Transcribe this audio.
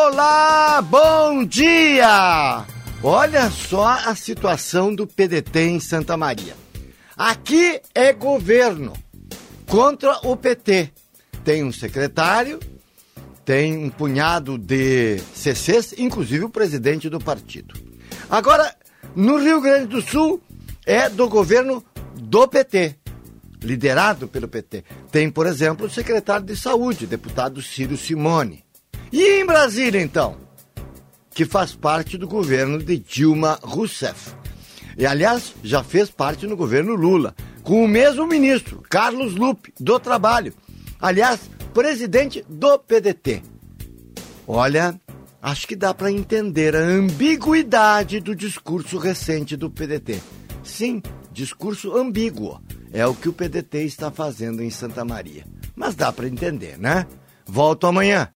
Olá, bom dia! Olha só a situação do PDT em Santa Maria. Aqui é governo contra o PT. Tem um secretário, tem um punhado de CCs, inclusive o presidente do partido. Agora, no Rio Grande do Sul, é do governo do PT, liderado pelo PT. Tem, por exemplo, o secretário de Saúde, deputado Ciro Simone. E em Brasília, então, que faz parte do governo de Dilma Rousseff. E, aliás, já fez parte no governo Lula, com o mesmo ministro, Carlos Lupe, do Trabalho. Aliás, presidente do PDT. Olha, acho que dá para entender a ambiguidade do discurso recente do PDT. Sim, discurso ambíguo. É o que o PDT está fazendo em Santa Maria. Mas dá para entender, né? Volto amanhã.